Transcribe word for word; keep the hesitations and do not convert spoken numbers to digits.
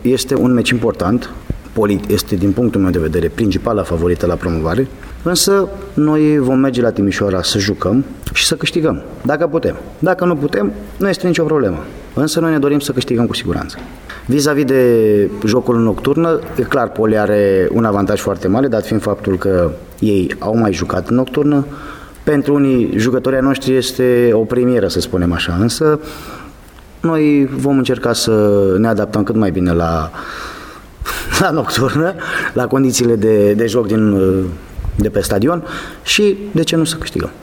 este un meci important, Polit este, din punctul meu de vedere, principala favorită la promovare, însă noi vom merge la Timișoara să jucăm și să câștigăm, dacă putem. Dacă nu putem, nu este nicio problemă, însă noi ne dorim să câștigăm cu siguranță. Vis-a-vis de jocul nocturn, e clar, Poli are un avantaj foarte mare, dat fiind faptul că ei au mai jucat în nocturnă. Pentru unii jucătorii noștri este o premieră, să spunem așa, însă noi vom încerca să ne adaptăm cât mai bine la, la nocturnă, la condițiile de, de joc din, de pe stadion și de ce nu să câștigăm.